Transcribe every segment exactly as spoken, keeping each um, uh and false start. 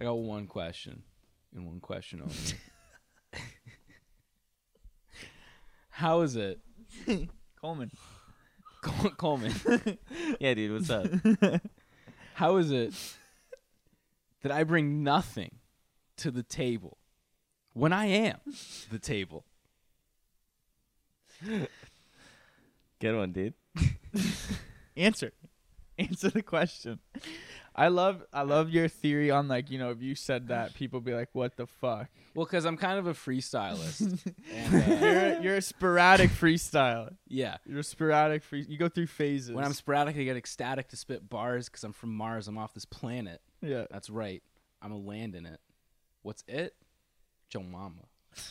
I got one question, and one question only. How is it, Coleman? Col- Coleman? Yeah, dude, what's up? How is it that I bring nothing to the table when I am the table? Good one, dude. Answer. Answer the question. I love I love your theory on, like, you know, if you said that, people be like, what the fuck? Well, because I'm kind of a freestylist. and, uh, You're, you're a sporadic freestyler. yeah. You're a sporadic free. You go through phases. When I'm sporadic, I get ecstatic to spit bars because I'm from Mars. I'm off this planet. yeah. That's right. I'm a land in it. What's it? Joe Mama.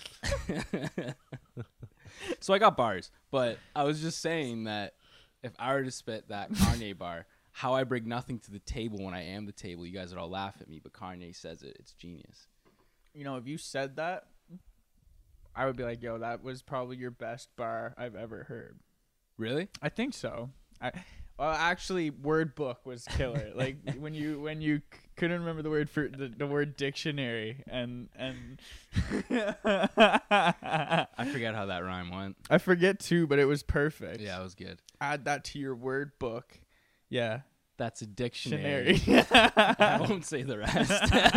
So I got bars, but I was just saying that if I were to spit that Kanye bar, how I bring nothing to the table when I am the table, you guys would all laugh at me, but Kanye says it. It's genius. You know, if you said that, I would be like, yo, that was probably your best bar I've ever heard. Really? I think so. I well, actually, word book was killer. Like when you when you c- couldn't remember the word for the, the word dictionary, and and I forget how that rhyme went. I forget too, but it was perfect. Yeah, it was good. Add that to your word book. Yeah. That's a dictionary. Dictionary. I won't say the rest.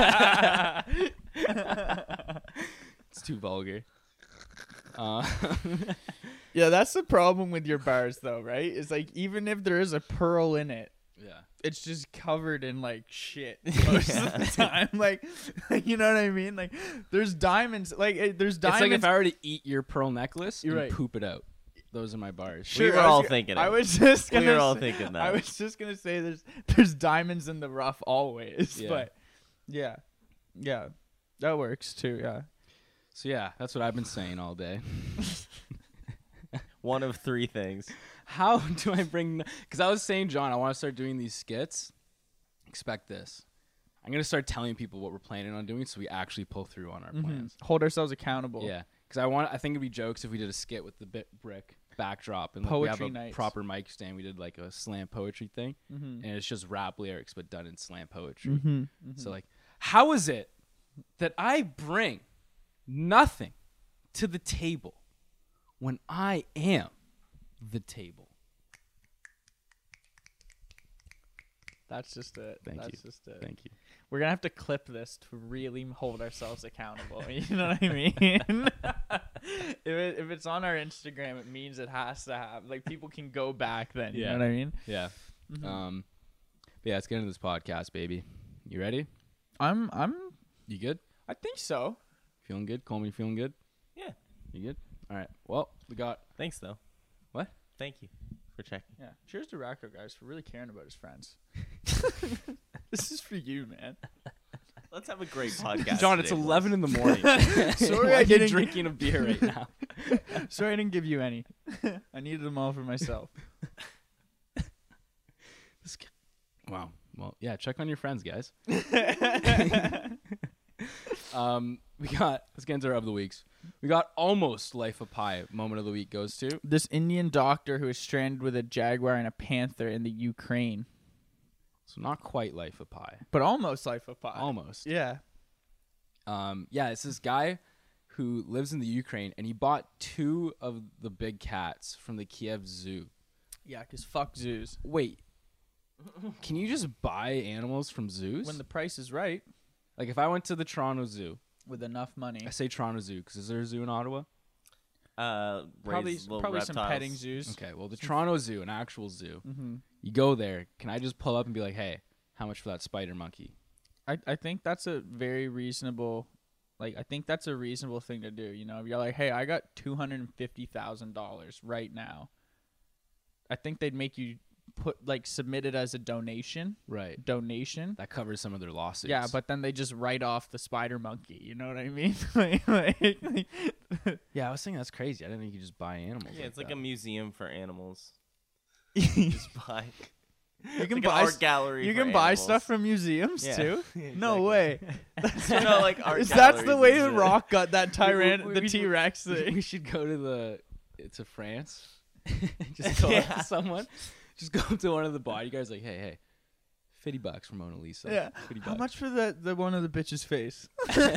It's too vulgar. Uh, Yeah, that's the problem with your bars, though, right? It's like, even if there is a pearl in it, yeah. it's just covered in like shit most of the time. Like, you know what I mean? Like, there's diamonds. Like, eh, there's It's diamonds. like if I were to eat your pearl necklace You're and right. poop it out. Those are my bars. Sure, we were I was all go- thinking I it. was just We gonna. were all say- thinking that. I was just gonna say there's there's diamonds in the rough always, Yeah. but yeah, yeah, that works too. Yeah. So yeah, that's what I've been saying all day. One of three things. How do I bring? Because I was saying, John, I want to start doing these skits. Expect this. I'm gonna start telling people what we're planning on doing, so we actually pull through on our Mhm. plans. Hold ourselves accountable. Yeah, because I want. I think it'd be jokes if we did a skit with the bit brick backdrop and like, we have Poetry a nights. proper mic stand. We did like a slam poetry thing, Mm-hmm. and it's just rap lyrics but done in slam poetry. Mm-hmm. So like, how is it that I bring nothing to the table when I am the table? That's just it. Thank That's you. just it. Thank you. We're gonna have to clip this to really hold ourselves accountable. You know what I mean? if it, if it's on our Instagram, it means it has to have, like, people can go back then. You Yeah. know what I mean? Yeah. Mhm. Um. But yeah, let's get into this podcast, baby. You ready? I'm I'm You good? I think so. Feeling good? Coleman, you feeling good? Yeah. You good? All right. Well, we got. Thanks, though. What? Thank you for checking. Yeah. Cheers to Racco, guys, for really caring about his friends. This is for you, man. Let's have a great podcast. John, it's today, boys. eleven in the morning. Sorry, Why I are you didn't- drinking a beer right now. Sorry I didn't give you any. I needed them all for myself. This guy- Wow. Well, yeah. Check on your friends, guys. Um, we got. Let's get into our of the weeks. We got almost Life of Pi. Moment of the week goes to. This Indian doctor who is stranded with a jaguar and a panther in the Ukraine, So not quite Life of Pi. but almost Life of Pi. Almost. Yeah. Um, yeah, it's this guy who lives in the Ukraine, and he bought two of the big cats from the Kiev Zoo. Yeah, because fuck zoos. Wait, can you just buy animals from zoos? When the price is right, like, if I went to the Toronto Zoo, with enough money. I say Toronto Zoo because is there a zoo in Ottawa? Uh, Probably, raise little probably some reptiles. petting zoos. Okay, well, the Toronto Zoo, an actual zoo, Mm-hmm. you go there. Can I just pull up and be like, hey, how much for that spider monkey? I, I think that's a very reasonable, like, I think that's a reasonable thing to do. You know, if you're like, hey, I got two hundred fifty thousand dollars right now, I think they'd make you put, like, submit it as a donation. Right. Donation. That covers some of their lawsuits. Yeah, but then they just write off the spider monkey. You know what I mean? like, like, like yeah, I was thinking that's crazy. I didn't think you could just buy animals. Yeah, it's like that. a museum for animals. you Just buy. can like buy an art s- gallery. you for can buy animals. stuff from museums Yeah. too. Yeah, No exactly. way. no, like art Is that's the galleries way and the shit. Rock got that tyran we- the we- T Rex we thing? should go to the to France. Just go up Yeah. to someone. Just go up to one of the bodyguards like, hey, hey, fifty bucks for Mona Lisa. Yeah. fifty How bucks. much for the the one of the bitch's face?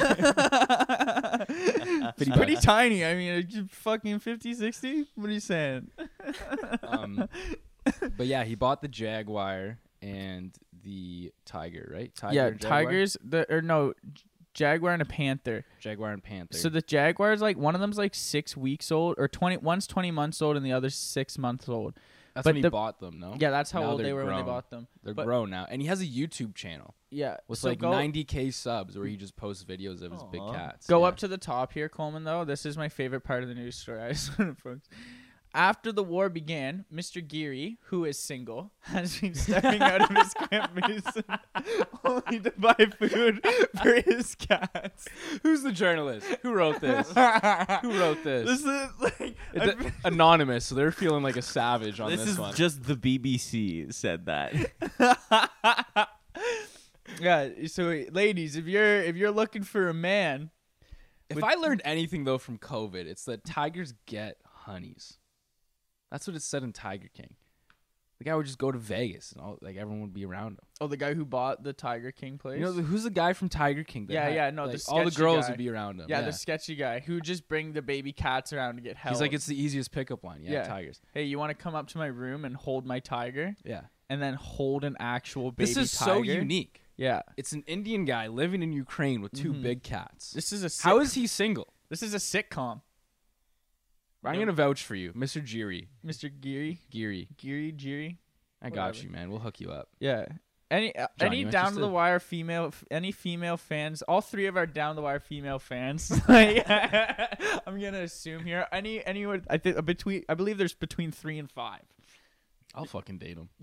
Fifty It's pretty bucks. tiny. I mean, it's just fucking fifty, sixty? What are you saying? Um, but yeah, he bought the Jaguar and the Tiger, right? Tiger yeah, and Jaguar? tigers. The or no, Jaguar and a panther. Jaguar and Panther. So the Jaguar is like one of them's like six weeks old, or twenty. One's twenty months old, and the other's six months old. That's but when he the- bought them, no? Yeah, that's how Now old they they're were when they grown. bought them. They're but- grown now, and he has a YouTube channel Yeah, with so like go, ninety k subs where he just posts videos of his big Aw. cats. Go yeah. up to the top here, Coleman, though. This is my favorite part of the news story. I just want to focus. After the war began, Mister Geary, who is single, has been stepping out of his campus only to buy food for his cats. Who's the journalist? Who wrote this? Who wrote this? This is like It's a- anonymous, so they're feeling like a savage on This, this, is one. just the B B C said that. yeah. So, ladies, if you're if you're looking for a man, if with- I learned anything though from COVID, it's that tigers get honeys. That's what it said in Tiger King. The guy would just go to Vegas and all, like everyone would be around him. oh, the guy who bought the Tiger King place. You know, the, who's the guy from Tiger King? that Yeah, had- yeah, no, the like, all the sketchy girls guy. would be around him. yeah, Yeah, the sketchy guy who just bring the baby cats around to get help. he's like, it's the easiest pickup line. Yeah, Yeah. tigers. hey, you want to come up to my room and hold my tiger, Yeah, and then hold an actual baby this is tiger? so unique. Yeah, It's an Indian guy living in Ukraine with two Mhm. big cats. this is a sit- How is he single? this is a sitcom, I'm Yep. gonna vouch for you, Mister Geary. Mister Geary, Geary, Geary, Geary. I got Whatever. you, man. We'll hook you up. Yeah. Any uh, John, any you down to the interested? wire female f- any female fans, all three of our down the wire female fans. like, I'm gonna assume here any anyone I think between I believe there's between three and five. I'll fucking date him.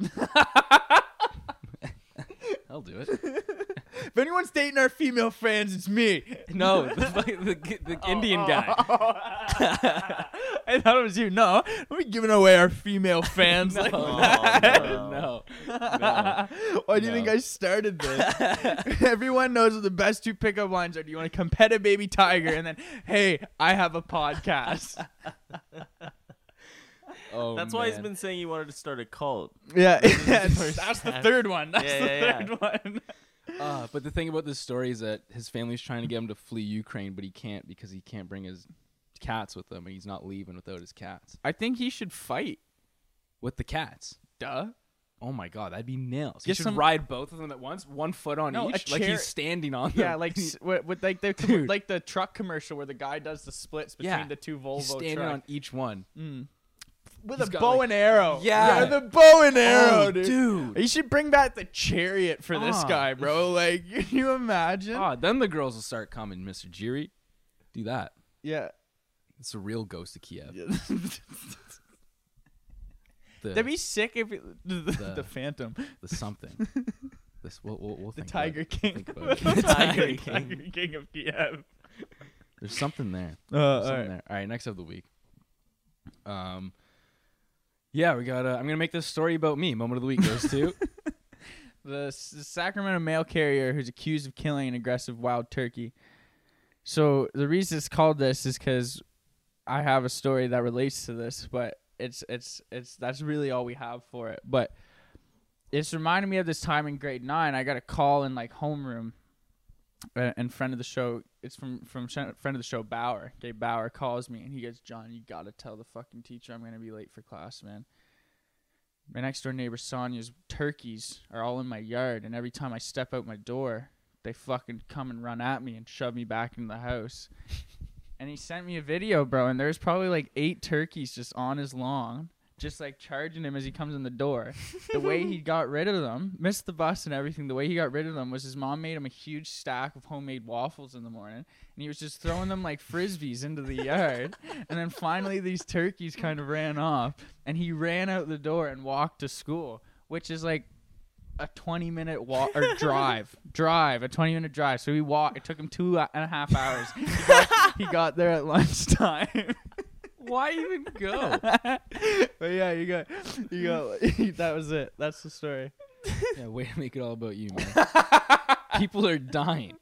I'll do it. If anyone's dating our female fans, it's me. No, the, fucking- the, the Indian Oh, guy. oh, oh. I thought it was you. No, we're giving away our female fans. like No, that. no. no, no. Why do you think No. I started this? Everyone knows what the best two pickup lines are. Do you want to come pet a baby tiger? And then, hey, I have a podcast. Oh, That's why he's man. been saying he wanted to start a cult. Yeah, is the that's first the time. third one. That's Yeah, the yeah, third one. Uh, but the thing about this story is that his family's trying to get him to flee Ukraine, but he can't because he can't bring his cats with him, and he's not leaving without his cats. I think he should fight. With the cats. Duh. Oh my god, that'd be nails. He Get should some- ride both of them at once, one foot on No, a each, like chair- he's standing on them. Yeah, like s- with, with like the com- Dude. like the truck commercial where the guy does the splits between Yeah. the two Volvo he's standing trucks. on each one. Mm. With He's a got, bow like- and arrow. Yeah. the bow and arrow, Oh, dude. dude. You should bring back the chariot for this Ah. guy, bro. Like, can you imagine? Ah, then the girls will start coming, Mister Geary. Do that. Yeah. It's a real ghost of Kiev. The, That'd be sick if it, the, the, The- the Phantom, the something. This we'll we'll, we'll the think Tiger about it. King, Think about it. the Tiger King. Tiger King of Kiev. There's something there. Uh, There's all something right. there. All right, next of the week. Um, yeah, we got. Uh, I'm gonna make this story about me. Moment of the week goes to. The, S- the Sacramento mail carrier who's accused of killing an aggressive wild turkey. So the reason it's called this is because I have a story that relates to this, but it's it's it's that's really all we have for it. But it's reminding me of this time in grade nine. I got a call in like homeroom, uh, and friend of the show. It's from from sh- friend of the show Bauer. Gabe Bauer calls me and he goes, "John, you gotta tell the fucking teacher I'm gonna be late for class, man. My next door neighbor Sonia's turkeys are all in my yard, and every time I step out my door, they fucking come and run at me and shove me back in the house." And he sent me a video, bro, and there's probably like eight turkeys just on his lawn, just like charging him as he comes in the door. The way he got rid of them, missed the bus and everything, the way he got rid of them was his mom made him a huge stack of homemade waffles in the morning, and he was just throwing them like frisbees into the yard. And then finally these turkeys kind of ran off, and he ran out the door and walked to school, which is like a twenty minute walk or drive drive a twenty minute drive. So he walked. It took him two and a half hours. He got, he got there at lunchtime. Why even go? But yeah, you got you got that was it. That's the story. Yeah, way to make it all about you, man. People are dying.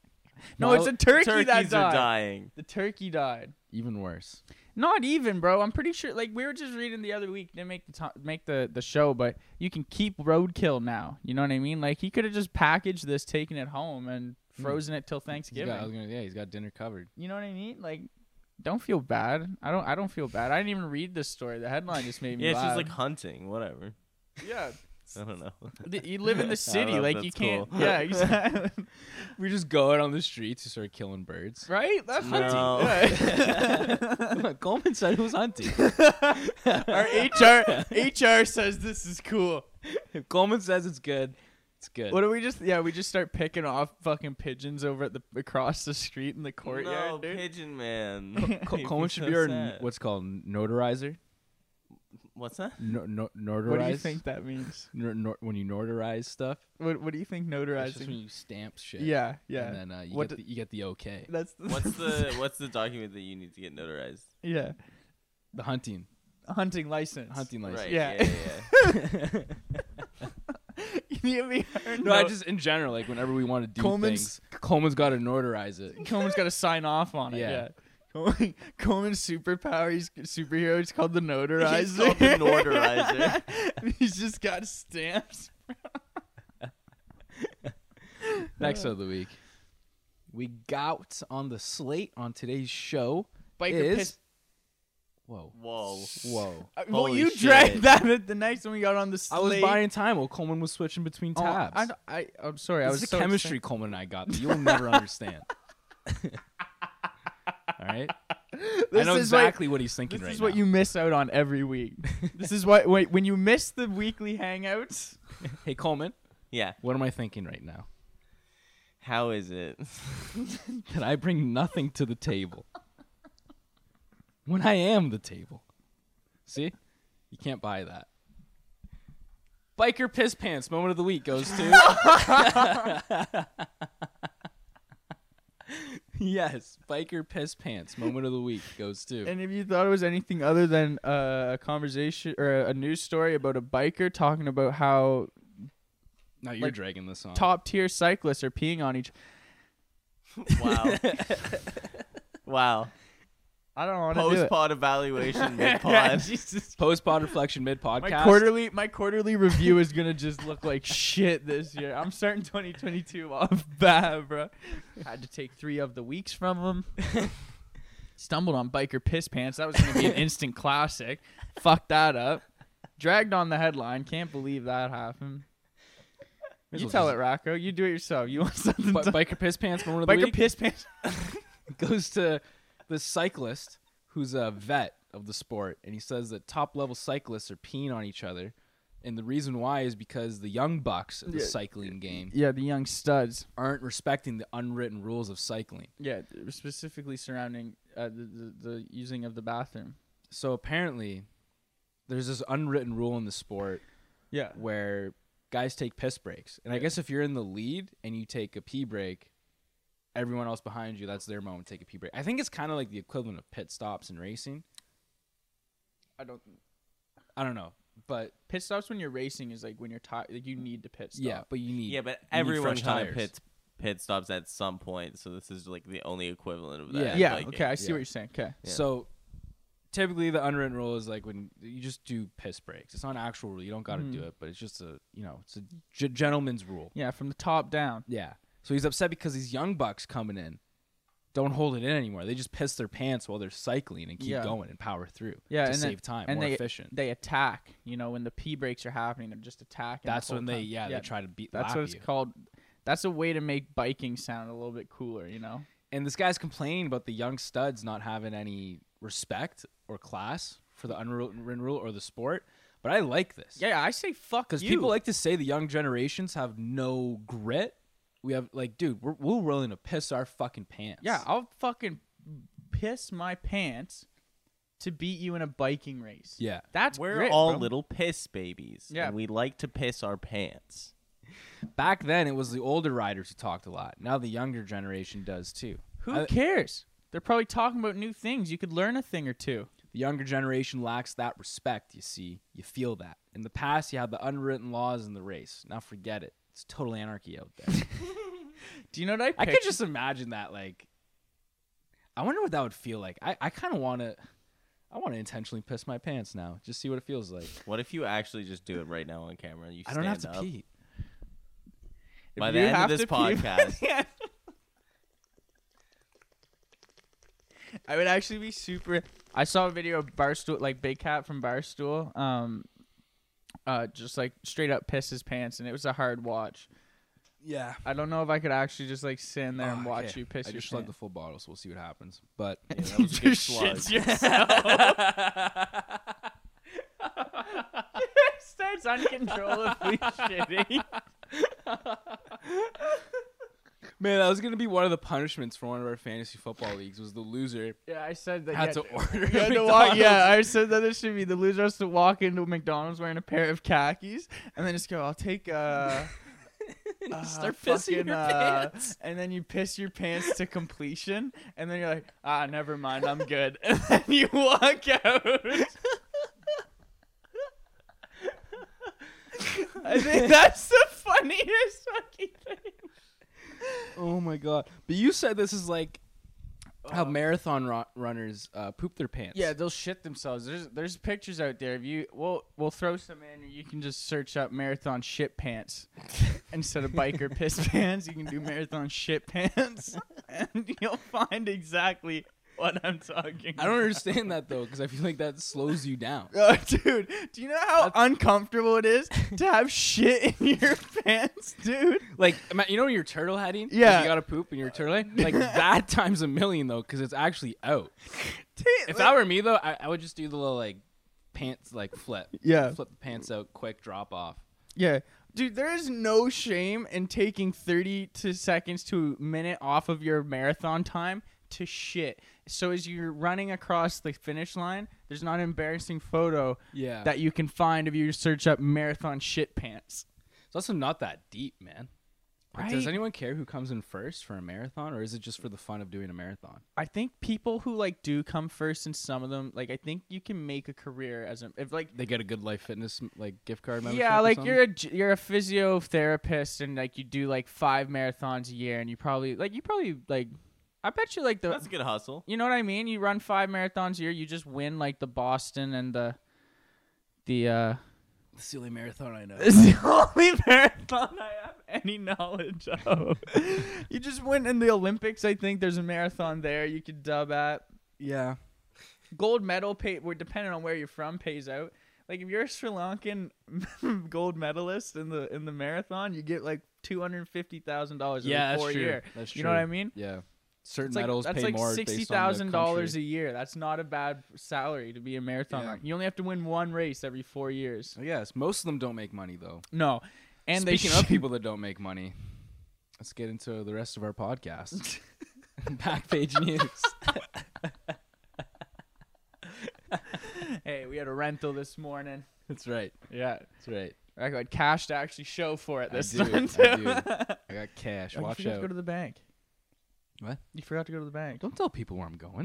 No, No, it's a turkey Turkeys that died. are dying. The turkey died. Even worse. Not even, bro. I'm pretty sure. Like we were just reading the other week, didn't make the to- make the the show, but you can keep roadkill now. You know what I mean? Like he could have just packaged this, taken it home, and frozen it till He's Thanksgiving. got, I was gonna, yeah, he's got dinner covered. You know what I mean? Like, don't feel bad. I don't. I don't feel bad. I didn't even read this story. The headline just made me Yeah, it's laugh. just like hunting, whatever. yeah. I don't know. Th- You live in the city, know if like that's you can't. cool. Yeah, exactly. We just go out on the streets and start killing birds. Right? That's No. hunting. Yeah. Coleman said it was hunting. Our H R H R says this is cool. If Coleman says it's good, it's good. What do we just? Yeah, we just start picking off fucking pigeons over at the across the street in the courtyard, no, dude. pigeon man. Co- You'd Coleman be should so be our sad. what's called notarizer. What's that? No, no, notarize. What do you think that means? Nor, nor, when you notarize stuff, What What do you think it's just notarizing? when you stamp shit. Yeah, yeah. And then uh, you What get d- the, you get the okay. That's the What's the What's the document that you need to get notarized? yeah The hunting, hunting license. hunting license. Right. Yeah. Yeah. yeah, You mean- No, I just in general, like whenever we want to do Coleman's- things, Coleman's got to notarize it. Coleman's got to sign off on it. Yeah. Yeah. Coleman, Coleman's superpower, he's superhero. He's called the notarizer. He's called the notarizer. He's just got stamps. Next of the week, we got on the slate on today's show. Biker is piss. whoa, Whoa. whoa. Uh, well, Holy you shit. dragged that at the next one we got on the I was slate. buying time while Coleman was switching between Oh, tabs. I, I, I'm sorry. I This was is the so chemistry Coleman and I got that you'll never understand. All right, I This know is what- exactly what, he's thinking This right is now. what you miss out on every week. This is what wait, when you miss the weekly hangouts. Hey Coleman, Yeah. what am I thinking right now? How is it? That I bring nothing to the table when I am the table. See, you can't buy that. Biker piss pants moment of the week goes to. Yes, biker piss pants moment of the week goes to. And if you thought it was anything other than uh, a conversation or a news story about a biker talking about how Now you're like, dragging this on. top tier cyclists are peeing on each. Wow. Wow. I don't want to do Post it. pod evaluation mid Yeah, pod. Jesus. Post pod reflection mid podcast. My quarterly, my quarterly review is gonna just look like shit this year. I'm starting twenty twenty-two off bad, bro. Had to take three of the weeks from him. Stumbled on biker piss pants. That was gonna be an instant classic. Fucked that up. Dragged on the headline. Can't believe that happened. May as You well tell just- it, Rocco. You do it yourself. You want something? Bi- to- biker piss pants moment of the biker week piss pants. goes to the cyclist who's a vet of the sport, and he says that top level cyclists are peeing on each other, and the reason why is because the young bucks of the Yeah. cycling game Yeah, the young studs. aren't respecting the unwritten rules of cycling. Yeah, specifically surrounding uh, the, the the using of the bathroom. So apparently, there's this unwritten rule in the sport Yeah. where guys take piss breaks, and I guess if you're in the lead and you take a pee break, everyone else behind you, that's their moment to take a pee break. I think it's kind of like the equivalent of pit stops in racing. I don't. I don't know, but Pit stops when you're racing is like when you're tired. Like you need to pit stop. yeah, but you need Yeah, but you need everyone fresh kind of tires. pit pit stops at some point, so this is like the only equivalent of that. Yeah. in Yeah. biking. Okay, I see Yeah. what you're saying. Okay. Yeah. So typically the unwritten rule is like when you just do piss breaks. It's not an actual rule. You don't got to Mhm. do it, but it's just a, you know, it's a g- gentleman's rule. Yeah, from the top down. Yeah. So he's upset because these young bucks coming in don't hold it in anymore. They just piss their pants while they're cycling and keep Yeah. going and power through. Yeah, to and then- save time, and more they- efficient. They attack. You know, when the pee breaks are happening, they're just attacking. the That's whole when they time. yeah, they try to beat That's lap what it's you. called. That's a way to make biking sound a little bit cooler. You know. And this guy's complaining about the young studs not having any respect or class for the unwritten rule or the sport. But I like this. Yeah, I say fuck Because you. people like to say the young generations have no grit. We have, like, dude, we're, we're willing to piss our fucking pants. Yeah, I'll fucking piss my pants to beat you in a biking race. Yeah. That's We're grit, all bro. little piss babies. Yeah. And we like to piss our pants. Back then, it was the older riders who talked a lot. Now the younger generation does, too. Who I- cares? They're probably talking about new things. You could learn a thing or two. The younger generation lacks that respect, you see. You feel that. In the past, you had the unwritten laws in the race. Now forget it. It's total anarchy out there. Do you know what I? I Picture? could just imagine that. Like, I wonder what that would feel like. I, I kind of want to. I want to intentionally piss my pants now. Just see what it feels like. What if you actually just do it right now on camera? And you I don't have to stand up? pee. By If the you end of have this to pee- podcast. Yeah. I would actually be super. I saw a video of Barstool, like Big Cat from Barstool, um, uh, just like straight up piss his pants, and it was a hard watch. Yeah. I don't know if I could actually just like sit in there and Oh, watch okay. you piss I your just slugged the pants. full bottle, so we'll see what happens. But Yeah, that was a good Just slug. shits yourself. Starts uncontrollably shitting. man, that was gonna be one of the punishments for one of our fantasy football leagues. Was the loser Yeah, I said that. had yeah, to order. You had a to walk, yeah, McDonald's. I said that it should be the loser has to walk into McDonald's wearing a pair of khakis and then just go, I'll take uh, And uh, start pissing fucking, your uh, pants. and then you piss your pants to completion and then you're like, ah, never mind, I'm good. And then you walk out. I think that's the funniest fucking thing. Oh my god! But you said this is like how marathon ru- runners uh, poop their pants. Yeah, they'll shit themselves. There's there's pictures out there. If you we'll we'll throw some in, or you can just search up marathon shit pants instead of biker piss pants. You can do marathon shit pants, and you'll find exactly what I'm talking. I don't understand that though, because I feel like that slows you down. Oh, dude, do you know how uncomfortable it is to have shit in your pants, dude? Like, ima- you know when you're turtle heading? Like, Yeah. you gotta poop and you're turtle heading? Like, that times a million, though, because it's actually out. Dude, If like- that were me, though, I, I would just do the little, like, pants, like, flip. Yeah. Flip the pants out, quick drop off. Yeah. Dude, there is no shame in taking thirty to seconds to a minute off of your marathon time to shit. So as you're running across the finish line, there's not an embarrassing photo Yeah. that you can find if you search up marathon shit pants. It's also not that deep, man. Like, does Right? anyone care who comes in first for a marathon, or is it just for the fun of doing a marathon? I think people who like do come first in some of them, like I think you can make a career as a if like They get a good Life Fitness, like, gift card membership yeah, or like something? you're a j- you're a physiotherapist and like you do like five marathons a year and you probably like you probably like I bet you like the That's a good hustle. you know what I mean? You run five marathons a year, you just win like the Boston and the the uh It's the only marathon I know. it's the only marathon I have any knowledge of. You just win in the Olympics, I think there's a marathon there you could dub at. Yeah. Gold medal pay we're depending on where you're from pays out. Like if you're a Sri Lankan gold medalist in the in the marathon, you get like two hundred fifty thousand dollars Yeah, every that's four true. year. That's You true. know what I mean? Yeah. Certain It's like, medals that's pay like more sixty based on the thousand dollars a country. year. That's not a bad salary to be a marathon Yeah. runner. You only have to win one race every four years. Oh, yes, most of them don't make money though. No, and Speaking they of sh- people that don't make money, let's get into the rest of our podcast. Backpage news. Hey, we had a rental this morning. That's right. Yeah, That's right. I got cash to actually show for it I this do, time I too. do. I got cash. Oh, you Watch forgot out. to go to the bank. What? You forgot to go to the bank. Don't tell people where I'm going.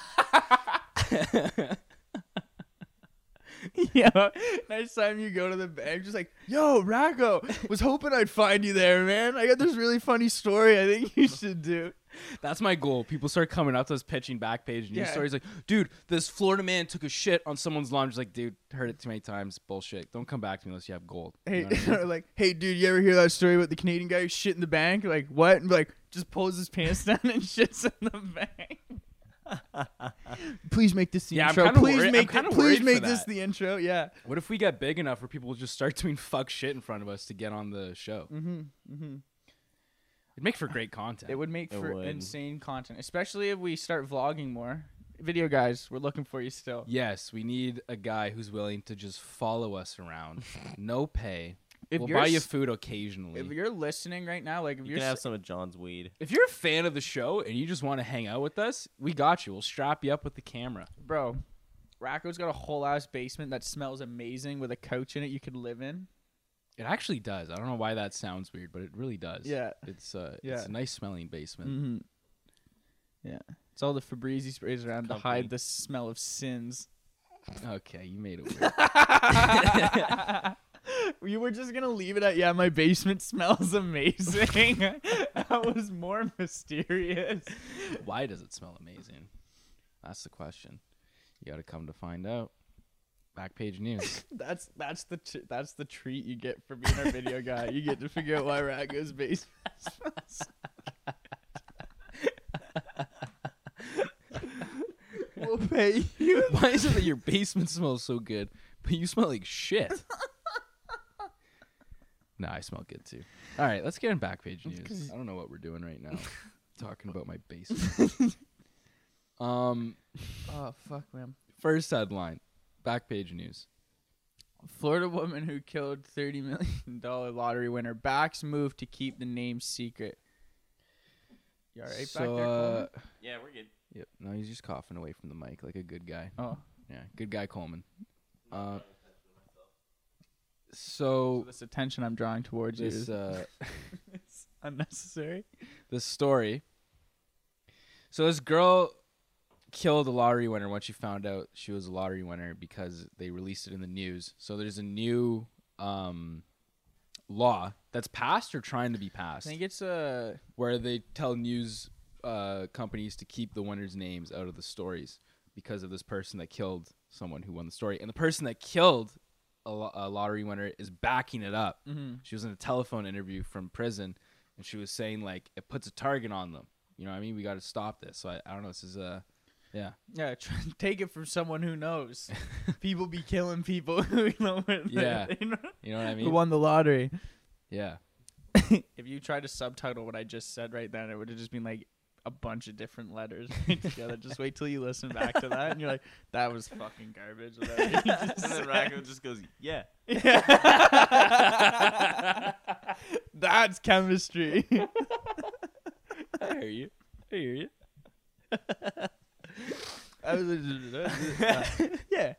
Yeah, next time you go to the bank, just like, yo, Racco, was hoping I'd find you there, man. I got this really funny story I think you should do. That's my goal. People start coming up to us pitching Backpage news Yeah. stories like, dude, this Florida man took a shit on someone's lawn. Just like, dude, heard it too many times. Bullshit. Don't come back to me unless you have gold. You Hey, know what I mean? or like, hey, dude, you ever hear that story about the Canadian guy who shit in the bank? Like, what? And be like, just pulls his pants down and shits in the bank. Please make this the Yeah, I'm intro. kinda Please worried- I'm make kinda it, worried please make for this that. the intro. Yeah. What if we get big enough where people will just start doing fuck shit in front of us to get on the show? Mm-hmm. Mm-hmm. It'd make for great content. It would make It for would. insane content, especially if we start vlogging more. Video guys, we're looking for you still. Yes, we need a guy who's willing to just follow us around. No pay. If we'll you're buy you s- food occasionally. If you're listening right now, like if You you're can s- have some of John's weed. If you're a fan of the show and you just want to hang out with us, we got you. We'll strap you up with the camera. bro, Racco's got a whole ass basement that smells amazing with a couch in it you could live in. It actually does. I don't know why that sounds weird, but it really does. Yeah. It's uh Yeah. it's a nice smelling basement. Mm-hmm. Yeah. It's all the Febreze sprays around to Comfy. hide the smell of sins. Okay, you made it weird. We were just gonna leave it at yeah. My basement smells amazing. That was more mysterious. Why does it smell amazing? That's the question. You got to come to find out. Backpage news. That's that's the tr- that's the treat you get for being our video guy. You get to figure out why Rago's basement smells. We'll pay you. Why is it that your basement smells so good, but you smell like shit? Nah, I smell good too. All right, let's get in Backpage news. I don't know what we're doing right now. Talking about my basement. um, Oh fuck, man. first headline. Backpage news. Florida woman who killed thirty million dollars lottery winner backs move to keep the name secret. You all right so, back there, uh, Coleman? Yeah, we're good. yep. No, he's just coughing away from the mic like a good guy. Oh. Yeah, good guy Coleman. Uh, So so this attention I'm drawing towards you this is uh, it's unnecessary. this story. So this girl killed a lottery winner once she found out she was a lottery winner because they released it in the news. So there's a new um, law that's passed or trying to be I passed think it's a where they tell news uh, companies to keep the winners' names out of the stories because of this person that killed someone who won the story. And the person that killed a, lo- a lottery winner is backing it up. mm-hmm. She was in a telephone interview from prison, and she was saying, like, it puts a target on them. You know what I mean? We got to stop this. So I, I don't know. This is a, yeah. Yeah, try, take it from someone who knows. People be killing people who know what Yeah. they, know, You know what I who mean? won the lottery. Yeah. If you tried to subtitle what I just said right then, it would have just been like a bunch of different letters together. Just wait till you listen back to that, and you're like, "That was fucking garbage." Whatever you just And then said. Racco just goes, yeah. That's chemistry. I hear you. I hear you. I was yeah.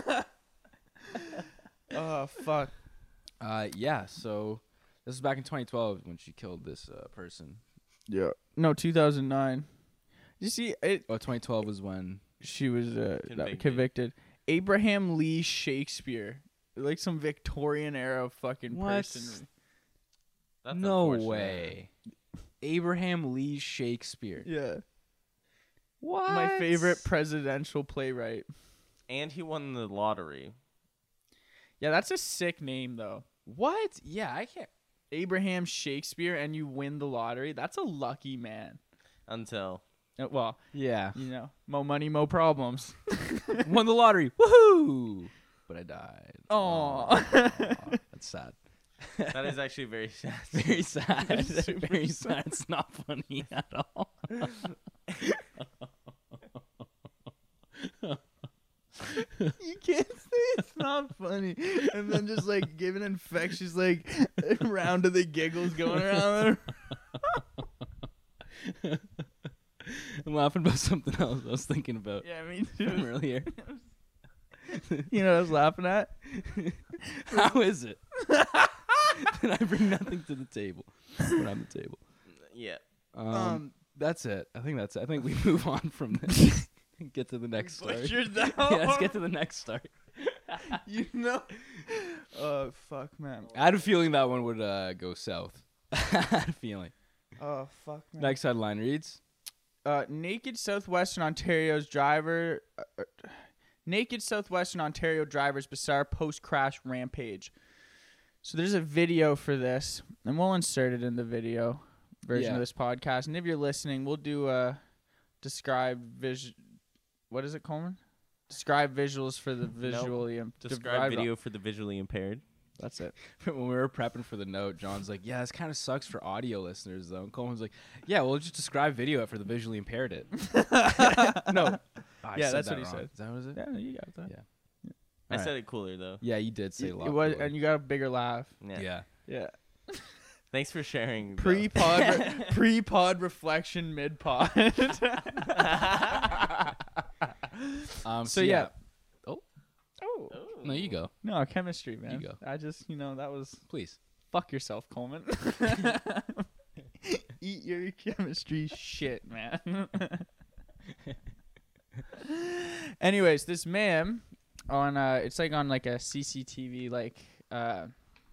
Oh fuck. Uh, yeah. So this was back in twenty twelve when she killed this uh, person. Yeah. No, two thousand nine. You see, it. Oh, twenty twelve was when. She was uh, Convicted. convicted. convicted. Abraham Lee Shakespeare, like some Victorian era fucking What? person. That's No unfortunate. way. Abraham Lee Shakespeare. Yeah. What? My favorite presidential playwright. And he won the lottery. Yeah, that's a sick name though. What? Yeah, I can't. Abraham Shakespeare, and you win the lottery. That's a lucky man. Until. Uh, well, Yeah. you know, mo money, mo problems. Won the lottery. Woohoo! But I died. Aw. That's sad. That is actually very sad. Very sad. Super Very sad. It's not funny at all. You can't say it's not funny, and then just like give an infectious like round of the giggles going around. I'm laughing about something else I was thinking about Yeah, me from too. earlier. You know what I was laughing at? How is it that I bring nothing to the table when I'm the table? Yeah. Um, Um, that's it. I think that's it. I think we move on from this. Get to the next story. Butchered that. Yeah, let's get to the next story. You know. Oh fuck, man. I had a feeling that one would uh, go south. I had a feeling. Oh fuck, man. Next headline reads: Uh, naked Southwestern Ontario's driver. Uh, uh, naked Southwestern Ontario driver's bizarre post-crash rampage. So there's a video for this, and we'll insert it in the video version Yeah. of this podcast. And if you're listening, we'll do a describe vis. What is it, Coleman? Describe visuals for the visually im- Describe divide- video for the visually impaired. That's it. when we were prepping for the note, John's like, "Yeah, this kind of sucks for audio listeners, though." And Coleman's like, "Yeah, we'll just describe video for the visually impaired." It. No. Oh, I Yeah, said that's that what he wrong. said. Is that what it? Yeah, you got that. Yeah. I Alright. said it cooler though. Yeah, you did say a It lot. was, cooler. and you got a bigger laugh. Yeah. yeah. Yeah. Thanks for sharing. though. Pre-pod, re- pre-pod reflection, mid-pod. Um. So, yeah. Oh Oh. no, you go, No, chemistry, man. You go. I just, you know, that was please. fuck yourself, Coleman. Eat your chemistry shit, man. Anyways, this man on uh it's like on like a C C T V like uh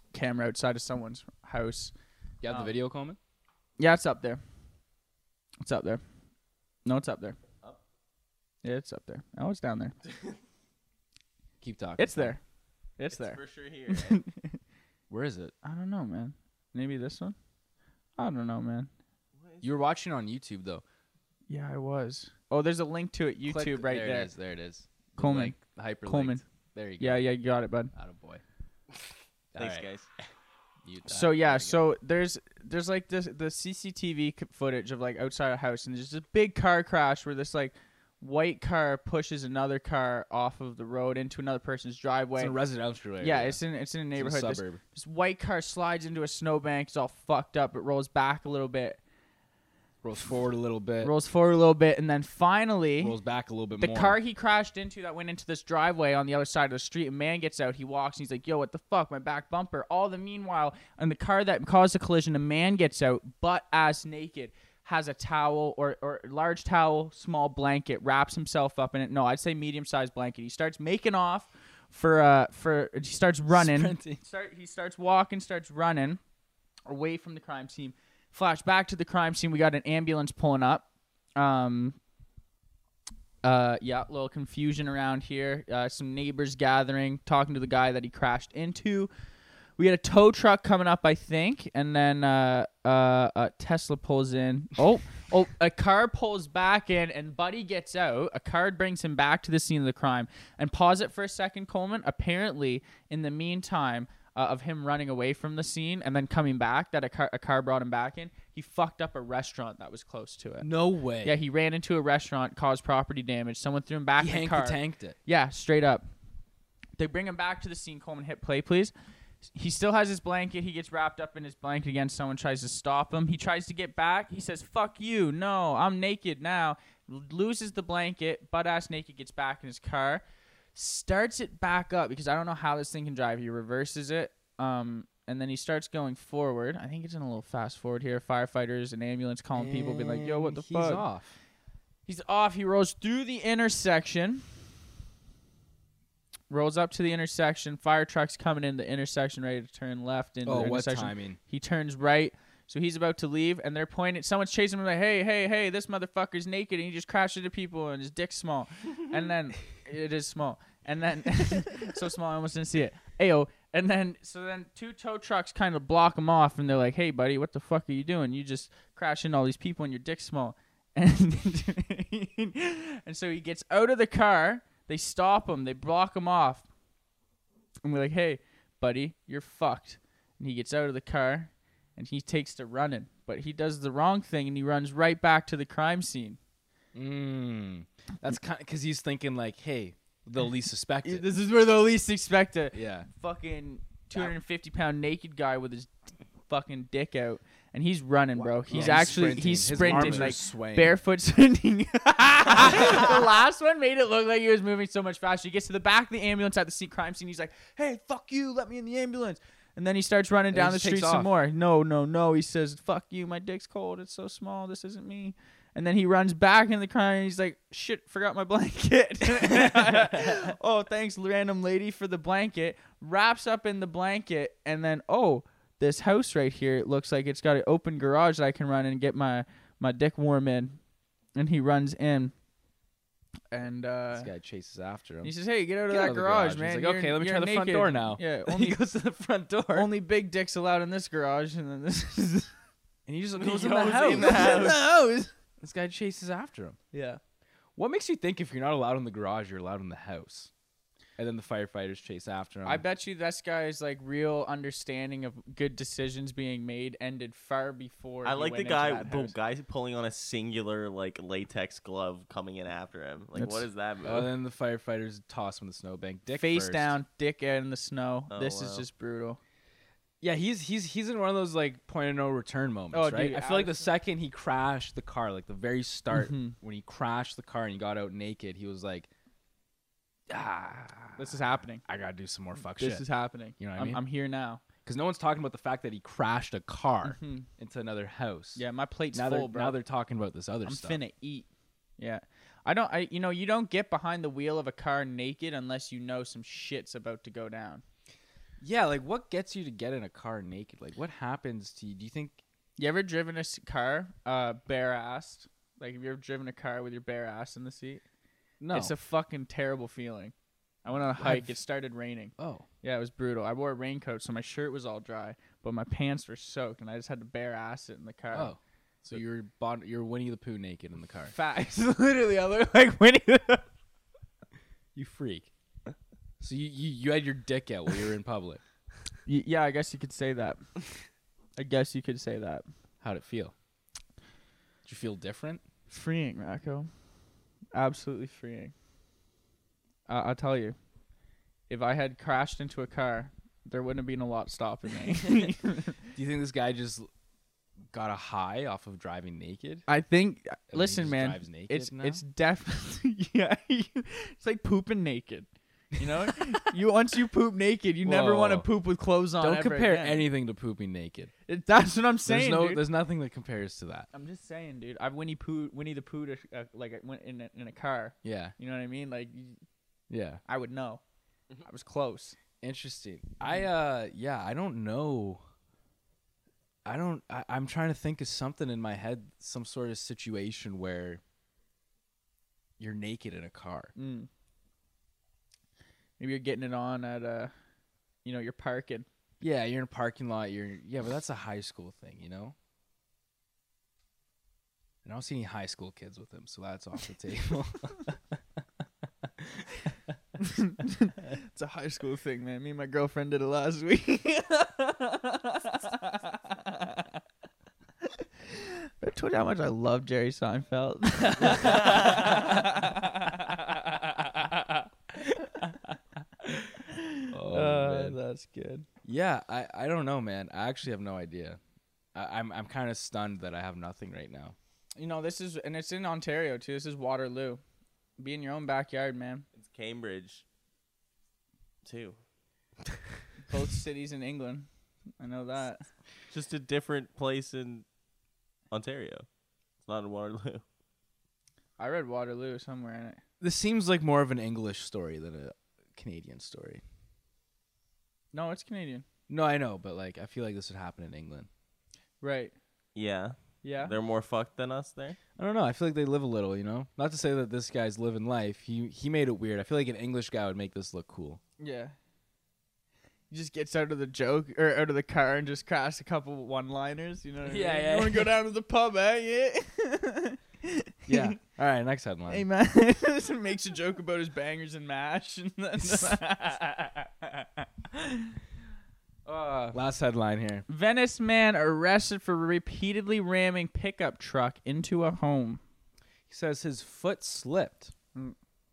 camera outside of someone's house. You have Um, the video, Coleman? Yeah, it's up there. It's up there. No, it's up there. Up? Yeah, it's up there. Oh, it's down there. Keep talking. It's there. It's, there. for sure here. Right? Where is it? I don't know, man. Maybe this one? I don't know, man. What is You were watching on YouTube though. Yeah, I was. Oh, there's a link to it. YouTube Click- right there. there. It is. There it is. The, Coleman. Like, the hyperlink. Coleman. There you go. Yeah, yeah, you got it, bud. Attaboy. Thanks, Alright. guys. You- So uh, yeah, there you go. so there's there's like this the C C T V c- footage of like outside a house, and there's this big car crash where this like white car pushes another car off of the road into another person's driveway. It's in a residential area. yeah, it's in it's in a It's in a neighborhood. This, suburb. this white car slides into a snowbank. It's all fucked up. It rolls back a little bit, Rolls forward a little bit. rolls forward a little bit, and then finally rolls back a little bit the more. car he crashed into that went into this driveway on the other side of the street. A man gets out. He walks. And he's like, "Yo, what the fuck? My back bumper." All the meanwhile, and the car that caused the collision, a man gets out, butt ass naked, has a towel or or large towel, small blanket, wraps himself up in it. No, I'd say medium sized blanket. He starts making off for uh for he starts running. Sprinting. Start he starts walking, starts running away from the crime scene. Flash back to the crime scene. We got an ambulance pulling up. Um. Uh, yeah, a little confusion around here. Uh, some neighbors gathering, talking to the guy that he crashed into. We had a tow truck coming up, I think, and then uh, uh, uh, Tesla pulls in. Oh, oh, a car pulls back in, and Buddy gets out. A car brings him back to the scene of the crime. And pause it for a second, Coleman. Apparently, in the meantime uh, of him running away from the scene and then coming back, that a car, a car brought him back in, he fucked up a restaurant that was close to it. No way. Yeah, he ran into a restaurant, caused property damage. Someone threw him back he in the hanked car. the tanked it. Yeah, straight up. They bring him back to the scene. Coleman, hit play, please. He still has his blanket. He gets wrapped up in his blanket again. Someone tries to stop him. He tries to get back. He says, "Fuck you. No, I'm naked now." L- loses the blanket. Butt-ass naked. Gets back in his car. Starts it back up because I don't know how this thing can drive. He reverses it. Um, and then he starts going forward. I think it's in a little fast forward here. Firefighters and ambulance calling people, being like, "Yo, what the He's fuck?" off. He's off. He rolls through the intersection. Rolls up to the intersection. Fire truck's coming in the intersection, ready to turn left into Oh, the what intersection. timing? He turns right. So he's about to leave, and they're pointing. Someone's chasing him like, "Hey, hey, hey! This motherfucker's naked, and he just crashed into people, and his dick's small." And then it is small, and then so small I almost didn't see it. Ayo. And then so then two tow trucks kind of block him off, and they're like, "Hey, buddy, what the fuck are you doing? You just crashed into all these people, and your dick's small." And and so he gets out of the car. They stop him. They block him off. And we're like, "Hey, buddy, you're fucked." And he gets out of the car, and he takes to running. But he does the wrong thing, and he runs right back to the crime scene. Mm. That's kind because he's thinking like, hey, they'll least suspect it. This is where they'll least expect it. Yeah. Fucking two hundred fifty pound naked guy with his fucking dick out. And he's running, bro. He's Yeah, actually, sprinting. he's His sprinting, arms are like, swaying. barefoot sprinting. The last one made it look like he was moving so much faster. He gets to the back of the ambulance at the scene, crime scene. He's like, "Hey, fuck you. Let me in the ambulance." And then he starts running And down he the just takes street some off. more. No, no, no. He says, "Fuck you. My dick's cold. It's so small. This isn't me." And then he runs back in the crime, and he's like, "Shit, forgot my blanket." "Oh, thanks, random lady, for the blanket." Wraps up in the blanket, and then, oh, this house right here, it looks like it's got an open garage that I can run in and get my, my dick warm in. And he runs in. And uh, This guy chases after him. he says, "Hey, get out of Get that out of the garage, garage. man. He's like, You're- "Okay, let me you're try the front naked." door now. Yeah, he only, goes to the front door. only big dicks allowed in this garage. And then this is... and he just He goes in goes the house. in the house. house. This guy chases after him. Yeah. What makes you think if you're not allowed in the garage, you're allowed in the house? And then the firefighters chase after him. I bet you this guy's like real understanding of good decisions being made ended far before. I he like the went into guy, that the house. guy pulling on a singular like latex glove coming in after him. Like, That's- what is that move? Oh, then the firefighters toss him in the snowbank. Dick Face first. down, dick out in the snow. Oh, this is wow. just brutal. Yeah, he's he's he's in one of those like point of no return moments, Oh, right? dude, I feel like the absolutely. second he crashed the car, like the very start Mhm. when he crashed the car and he got out naked, he was like, ah, This is happening. I gotta do some more fuck This shit. is happening. You know what I I'm, mean? I'm here now. Because no one's talking about the fact that he crashed a car Mhm. into another house. Yeah, my plate's now full, they're bro. now they're talking about this other I'm stuff. finna eat. Yeah. I don't I you know, you don't get behind the wheel of a car naked unless you know some shit's about to go down. Yeah, like what gets you to get in a car naked? Like what happens to you? Do you think? You ever driven a s- car uh, bare assed? Like, have you ever driven a car with your bare ass in the seat? No. It's a fucking terrible feeling. I went on a hike. It started raining. oh. Yeah, it was brutal. I wore a raincoat, so my shirt was all dry, but my pants were soaked, and I just had to bare ass it in the car. Oh. So you're bon- you're Winnie the Pooh naked in the car. Facts. Literally, I look like Winnie the You freak. So you, you you had your dick out while you were in public. Y- Yeah, I guess you could say that. I guess you could say that. How'd it feel? Did you feel different? Freeing, Racco. Absolutely freeing. Uh, I'll tell you. If I had crashed into a car, there wouldn't have been a lot stopping me. Do you think this guy just got a high off of driving naked? I think. And he Listen, just man. drives naked It's now? it's definitely yeah. It's like pooping naked. You know, you once you poop naked, you never want to Whoa. poop with clothes on. Don't ever compare again. anything to pooping naked. It, that's what I'm There's saying, no, dude. there's nothing that compares to that. I'm just saying, dude. I've Winnie Pooh, Winnie the Pooh, to, uh, like I went in a, in a car. Yeah, You know what I mean? Like y- yeah. I would know. I was close. Interesting. I uh, yeah, I don't know. I don't. I, I'm trying to think of something in my head, some sort of situation where you're naked in a car. Mm. Maybe you're getting it on at uh, you know, you're parking. Yeah, you're in a parking lot. You're yeah, but that's a high school thing, you know. And I don't see any high school kids with him, so that's off the table. It's a high school thing, man. Me and my girlfriend did it last week. I told you how much I love Jerry Seinfeld. Oh, Uh, man. that's good. Yeah, I, I don't know, man. I actually have no idea. I, I'm I'm kind of stunned that I have nothing right now. You know, this is, and it's in Ontario too. This is Waterloo. Be in your own backyard, man. It's Cambridge, too. Both cities in England. I know that. Just a different place in Ontario. It's not in Waterloo. I read Waterloo somewhere in it. This seems like more of an English story than a Canadian story. No, it's Canadian. No, I know, but like I feel like this would happen in England. Right. Yeah. Yeah. They're more fucked than us there. I don't know. I feel like they live a little, you know. Not to say that this guy's living life. He he made it weird. I feel like an English guy would make this look cool. Yeah. He just gets out of the joke or out of the car and just cracks a couple one-liners. You know what I Yeah, mean? yeah. You want to go down to the pub, eh? Yeah. Yeah. All right. Next headline. Hey man, just makes a joke about his bangers and mash. And then uh, Last headline here. Venice man arrested for repeatedly ramming pickup truck into a home. He says his foot slipped. Mm.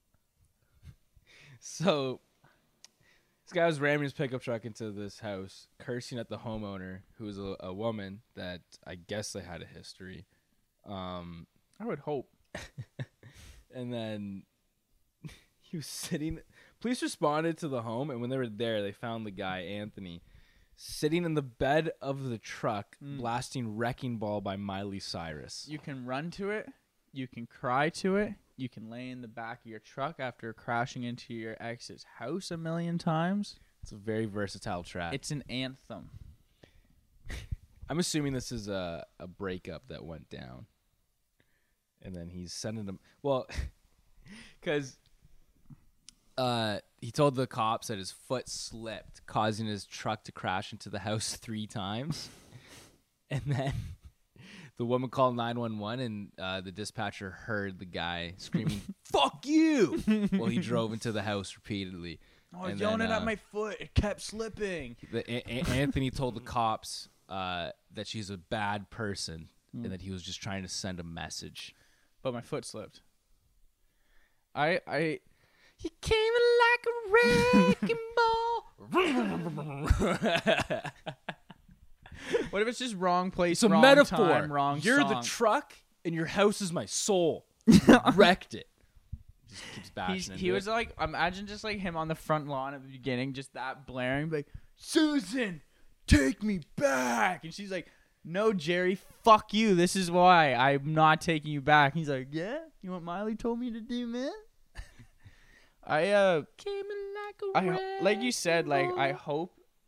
So this guy was ramming his pickup truck into this house, cursing at the homeowner, who was a, a woman that I guess they had a history. Um, I would hope. and then he was sitting. Police responded to the home, and when they were there, they found the guy, Anthony, sitting in the bed of the truck, Mm. blasting Wrecking Ball by Miley Cyrus. You can run to it. You can cry to it. You can lay in the back of your truck after crashing into your ex's house a million times. It's a very versatile track. It's an anthem. I'm assuming this is a, a breakup that went down. And then he's sending them. Well, because uh, he told the cops that his foot slipped, causing his truck to crash into the house three times. And then the woman called nine one one, and uh, the dispatcher heard the guy screaming, "Fuck you!" while he drove into the house repeatedly. I was And yelling then, it at uh, my foot. It kept slipping. The, a- a- Anthony told the cops uh, that she's a bad person Mm. and that he was just trying to send a message. But my foot slipped. I I He came like a wrecking ball. what if it's just wrong place, It's a wrong metaphor. time, wrong You're song? the truck, and your house is my soul. Wrecked it. Just keeps bashing He's, into he was it. like, imagine just like him on the front lawn at the beginning, just that blaring, like, Susan, take me back. And she's like, no, Jerry, fuck you. This is why I'm not taking you back. He's like, yeah, you know what Miley told me to do, man? I, uh, Came like a I, ho- like you said, like, I ball. hope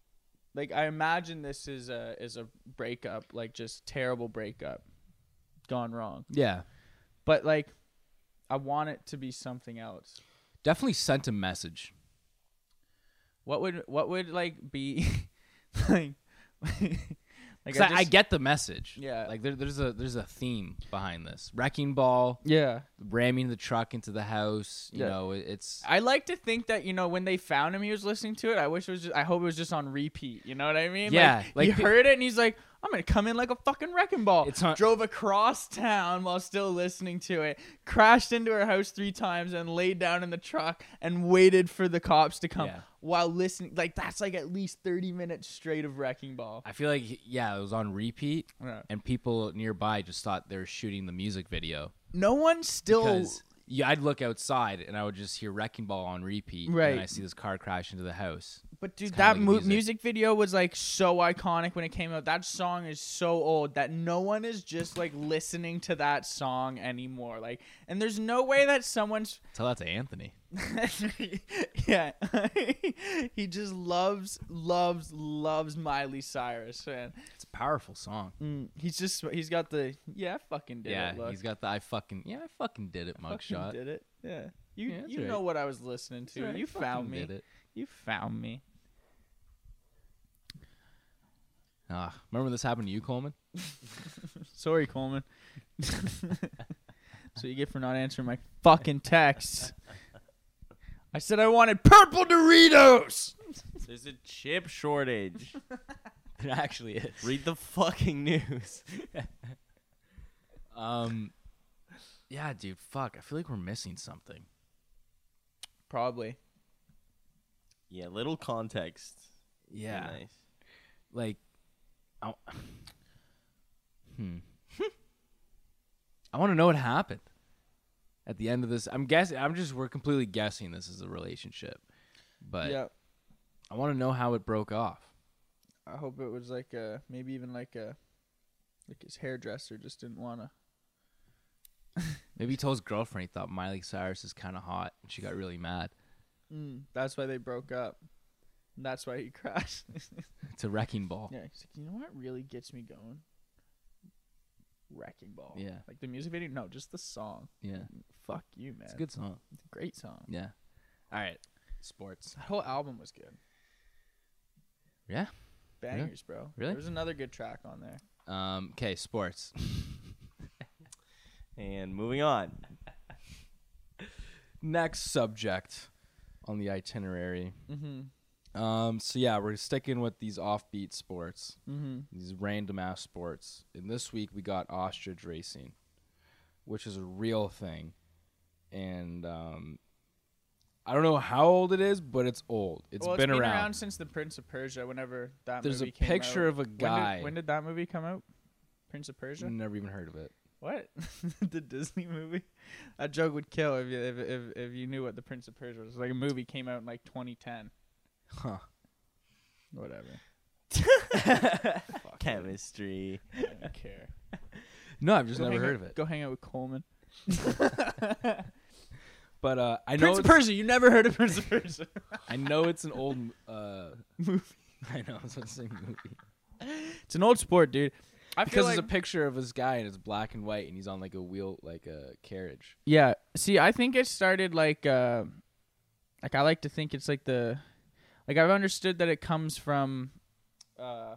like I imagine this is a is a breakup, like just terrible breakup, gone wrong. Yeah. But like, I want it to be something else. Definitely sent a message. What would what would like be like? Like 'Cause I, I just- get the message. Yeah. Like there, there's a there's a theme behind this. Wrecking ball, yeah. ramming the truck into the house. You Yeah. know, it, it's I like to think that, you know, when they found him, he was listening to it. I wish it was just, I hope it was just on repeat. You know what I mean? Yeah, Like, like he pe- heard it and he's like, I'm going to come in like a fucking wrecking ball. It's on- Drove across town while still listening to it. Crashed into her house three times and laid down in the truck and waited for the cops to come Yeah. while listening. Like, that's like at least thirty minutes straight of wrecking ball. I feel like yeah, it was on repeat, Yeah. and people nearby just thought they were shooting the music video. No one still. Because yeah, I'd look outside and I would just hear Wrecking Ball on repeat, Right. and I see this car crash into the house. But dude, It's that kinda like mu- music. music video was like so iconic when it came out. That song is so old that no one is just like listening to that song anymore. Like, and there's no way that someone's Tell that to Anthony. yeah, he just loves, loves, loves Miley Cyrus, man. It's a powerful song. Mm, he's just he's got the yeah, I fucking did yeah, it. Look. he's got the I fucking yeah, I fucking did it Fucking mugshot. did it. Yeah, you Yeah, that's you right. know what I was listening to. That's right, You fucking found me. Did it. You found me. Ah, remember when this happened to you, Coleman? Sorry, Coleman. So you get for not answering my fucking texts. I said I wanted purple Doritos. There's a chip shortage. It actually is. Read the fucking news. Um, yeah, dude, fuck. I feel like we're missing something. Probably. Yeah, little context. Be Yeah, Nice. like, I, hmm. I want to know what happened at the end of this. I'm guessing. I'm just. We're completely guessing this is a relationship, but Yeah. I want to know how it broke off. I hope it was like a maybe even like a like his hairdresser just didn't wanna. Maybe he told his girlfriend he thought Miley Cyrus is kind of hot, and she got really mad. Mm, that's why they broke up. And that's why he crashed. It's a wrecking ball. Yeah, he's like, you know what really gets me going? Wrecking Ball. Yeah. Like the music video? No, just the song. Yeah, Fuck you, man. it's a good song. It's a great song. Yeah. All right, sports. That whole album was good. Yeah. Bangers, bro. Really? There was another good track on there. Um. Okay, sports. And moving on. Next subject on the itinerary. Mm-hmm. Um, so yeah, we're sticking with these offbeat sports, Mm-hmm. these random ass sports. And this week we got ostrich racing, which is a real thing. And um, I don't know how old it is, but it's old. It's well, been, it's been around. around since The Prince of Persia. Whenever that There's movie a came picture out. of a When did- guy. When did, that movie come out? Prince of Persia. Never even heard of it. What? The Disney movie? That joke would kill if you if, if if you knew what The Prince of Persia was. Like a movie came out in like twenty ten. Huh. Whatever. Chemistry. I don't care. No, I've just Go never hang heard out- of it. Go hang out with Coleman. But uh, I know Prince of it's, Persia. You never heard of Prince of Persia? I know it's an old uh, Movie. I know it's the same movie. It's an old sport, dude. I feel Because like there's a picture of this guy and it's black and white and he's on like a wheel, like a carriage. yeah. See, I think it started like uh, like I like to think it's like the like I've understood that it comes from. Uh,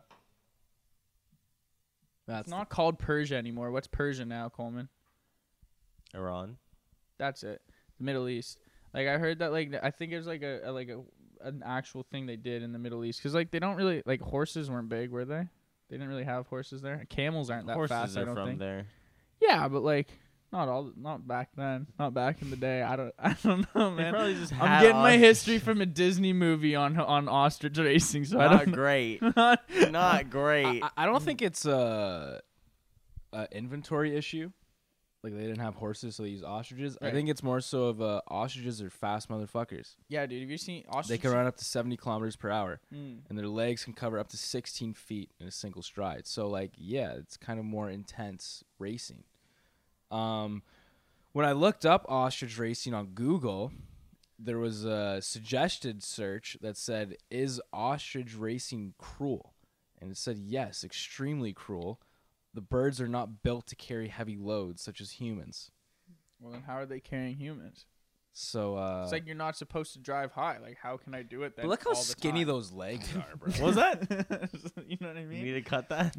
That's it's not called Persia anymore. What's Persia now, Coleman? Iran. That's it. The Middle East. Like I heard that. Like I think it was like a, a like a an actual thing they did in the Middle East because like they don't really like horses weren't big, were they? They didn't really have horses there. Camels aren't that Horses fast. are I don't from think. there. Yeah, but like not all. Not back then. Not back in the day. I don't. I don't know, They man. probably just I'm had getting my ostrich. history from a Disney movie on on ostrich racing, so I Not don't. great. know. Not great. I, I don't think it's a, a inventory issue. Like they didn't have horses, so they use ostriches. I Right. think it's more so of uh, ostriches are fast motherfuckers. Yeah, dude. Have you seen ostrich? They can run up to seventy kilometers per hour, Mm. and their legs can cover up to sixteen feet in a single stride. So like, yeah, it's kind of more intense racing. Um, when I looked up ostrich racing on Google, there was a suggested search that said, "Is ostrich racing cruel?" And it said, "Yes, extremely cruel. The birds are not built to carry heavy loads such as humans." Well, then how are they carrying humans? So uh, It's like you're not supposed to drive high. Like, how can I do it then? but look how all the skinny time? those legs are, bro. What was that? You know what I You mean? need to cut that.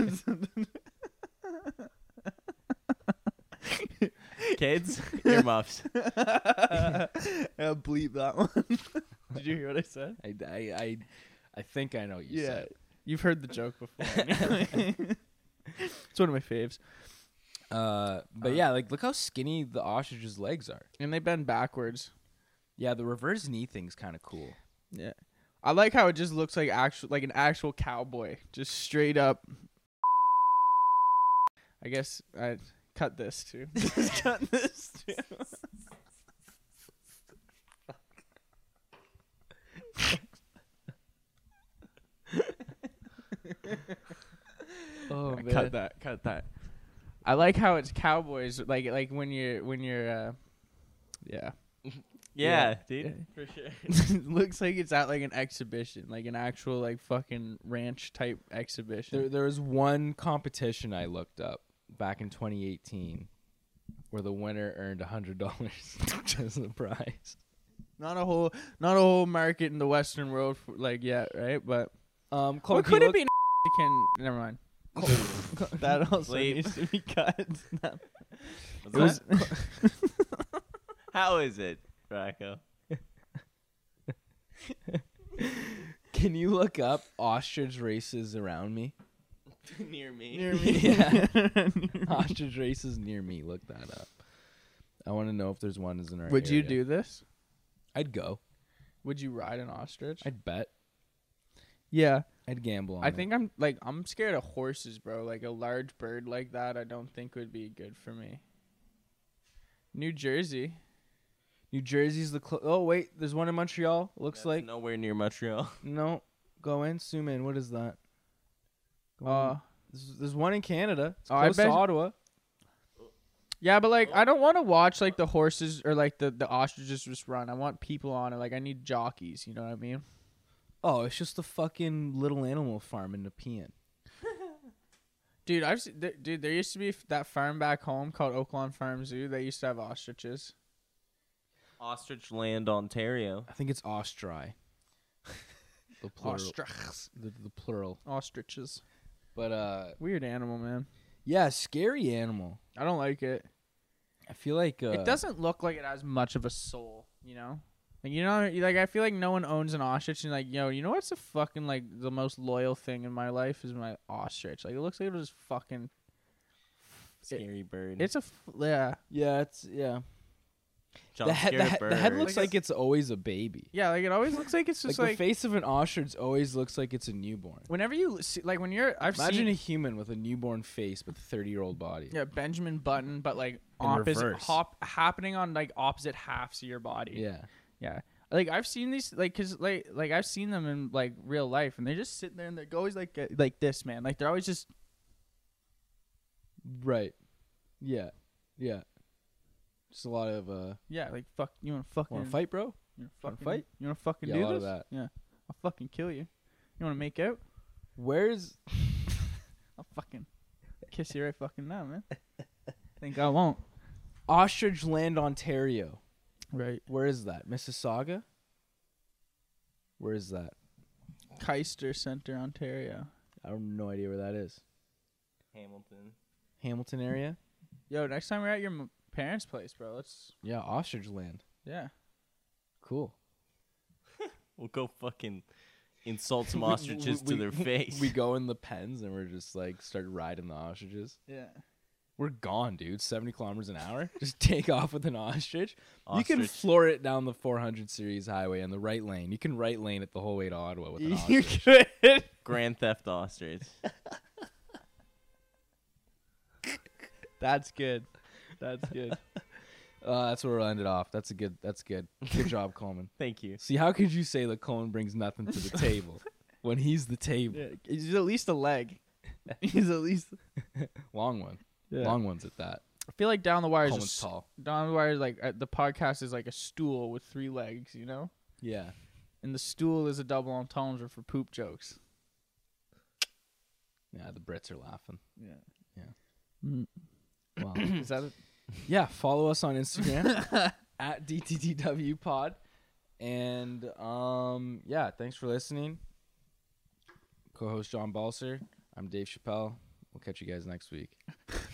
Kids, earmuffs. I'll bleep that one. Did you hear what I said? I, I, I, I think I know what you Yeah. said. You've heard the joke before. Anyway. It's one of my faves. Uh, but Uh, yeah, like look how skinny the ostrich's legs are. And they bend backwards. Yeah, the reverse knee thing's kind of cool. Yeah. I like how it just looks like actual like an actual cowboy. Just straight up. I guess I cut this too. Just cut this too. Oh man. Cut that. Cut that. I like how it's cowboys like like when you're when you're uh yeah. Yeah, Yeah. dude. For sure. It looks like it's at like an exhibition, like an actual like fucking ranch type exhibition. There, there was one competition I looked up back in twenty eighteen where the winner earned a hundred dollars as the prize. Not a whole, not a whole market in the Western world, for, like yet, right? But Um, Chloe, what can you could it look- be? Can never mind. That also Bleep. needs to be cut. What's It was that? How is it, Rocco? Can you look up ostrich races around me? Near me. near me. Yeah. Near me. Ostrich races near me. Look that up. I want to know if there's one in our Would you area. do this? I'd go. Would you ride an ostrich? I'd bet. yeah. I'd gamble on I it. think I'm like I'm scared of horses, bro. Like a large bird like that, I don't think would be good for me. New Jersey. New Jersey's the clo- oh wait, there's one in Montreal. Looks That's like nowhere near Montreal. no. Go in, zoom in. What is that? Go Uh, in. There's, there's one in Canada. It's Oh, I close to bet- Ottawa. yeah, but like I don't want to watch like the horses or like the the ostriches just run. I want people on it. Like I need jockeys. You know what I mean? Oh, it's just a fucking little animal farm in Nepean. Dude, I've se- th- dude. There used to be f- that farm back home called Oaklawn Farm Zoo. They used to have ostriches. Ostrich Land, Ontario. I think it's ostri. the plural. Ostriches. The, the plural. Ostriches. But uh, Weird animal, man. yeah, scary animal. I don't like it. I feel like uh, It doesn't look like it has much of a soul, you know? Like you know like I feel like no one owns an ostrich and like, yo, you know what's the fucking like the most loyal thing in my life is my ostrich. Like it looks like it was fucking Scary bird. it's a f- yeah. Yeah, it's yeah. John The, head, the, Scared he- Bird. the head looks Like like it's always a baby. Yeah, like it always looks like it's Like, just the like, face of an ostrich always looks like it's a newborn. whenever you see, like when you're I've Imagine seen a human with a newborn face but a thirty-year-old body. yeah, Benjamin Button but like In opposite reverse. hop happening on like opposite halves of your body. Yeah. Yeah. Like I've seen these like cuz like like I've seen them in like real life and they just sit there and they're always like uh, like this, man. Like they're always just Right. Yeah. Yeah. Just a lot of uh yeah, like fuck you want to fucking want to fight, bro? You wanna Wanna fucking fight? You want to fucking Yeah, a do lot of this? that. Yeah. I'll fucking kill you. You want to make out? Where's I'll fucking kiss you right fucking now, man. Think I won't. Ostrich Land, Ontario? Right. Where is that? Mississauga? Where is that? Keister Center, Ontario. I have no idea where that is. Hamilton. Hamilton area? Yo, next time we're at your m- parents' place, bro, let's Yeah, Ostrich Land. yeah. Cool. We'll go fucking insult some We- ostriches we- to their we- face. We go in the pens and we're just like start riding the ostriches. Yeah. We're gone, dude. seventy kilometers an hour. Just take off with an ostrich. You can Ostrich. floor it down the four hundred series highway on the right lane. You can right lane it the whole way to Ottawa with an You ostrich. could. Grand Theft Ostrich. That's good. That's good. Uh, that's where we'll end it off. That's a good. That's good. Good job, Coleman. Thank you. See, how could you say that Coleman brings nothing to the table when he's the table? Yeah, he's at least a leg. He's at least Long one. yeah. Long ones at that. I feel like Down the Wire is a Coleman's s- tall. Down the Wire is like uh, the podcast is like a stool with three legs, you know, Yeah. and the stool is a double entendre for poop jokes. Yeah, the Brits are laughing. Yeah. Yeah. Mm. Wow. Is that it? Yeah, follow us on Instagram at D T T W Pod. And um yeah, thanks for listening. Co-host John Balser. I'm Dave Chappelle. We'll catch you guys next week.